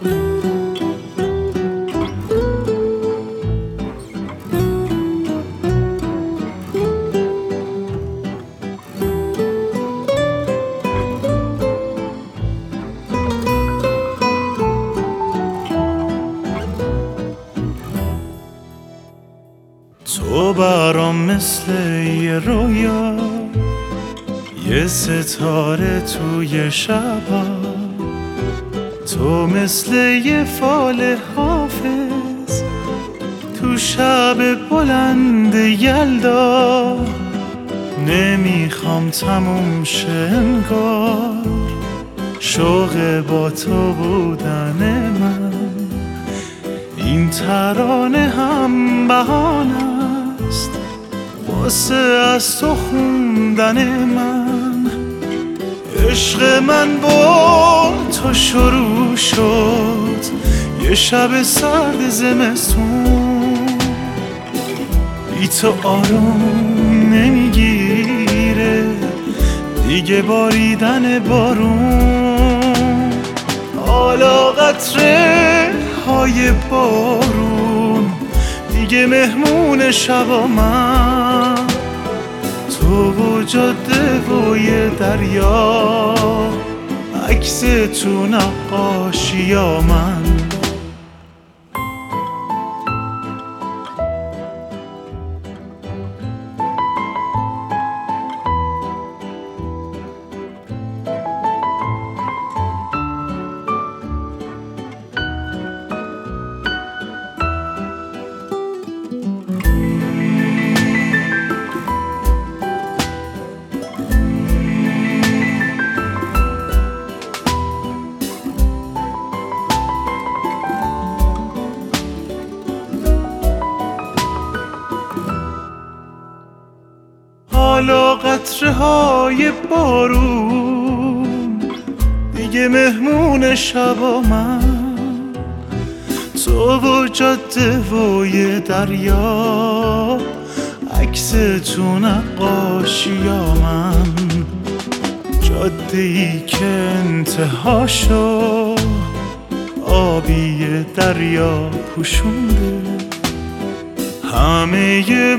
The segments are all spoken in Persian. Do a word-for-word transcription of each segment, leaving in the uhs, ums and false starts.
تو برام مثل یه رویا، یه ستاره توی شبا، تو مثل یه فال حافظ تو شب بلند یلدا. نمیخوام تموم شه انگار شوق با تو بودن من. این ترانه هم بهانه است واسه از تو خوندن من. عشق من با تو شروع شد یه شب سرد زمستون، بی تو آروم نمیگیره دیگه باریدن بارون. حالا قطره های بارون دیگه مهمون شبا من. تو و جاده و یه دریا، عکس تو نقاشی ها من. حالا قطره های بارون دیگه مهمون شبا من. تو و جاده و یه دریا، عکس تو نقاشی ها من. جاده ای که انتهاشو آبی دریا پوشونده، همه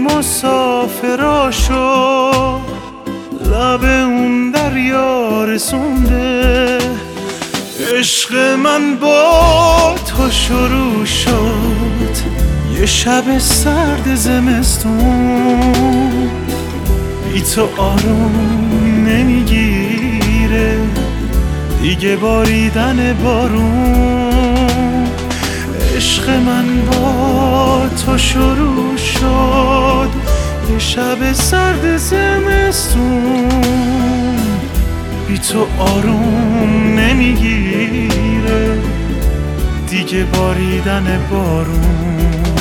مسافراشو لب اون دریا رسونده. عشق من با تو شروع شد یه شب سرد زمستون، بی تو آروم نمیگیره دیگه باریدن بارون. عشق من با تو شروع شد یه شب سرد زمستون، بی تو آروم نمیگیره دیگه باریدن بارون.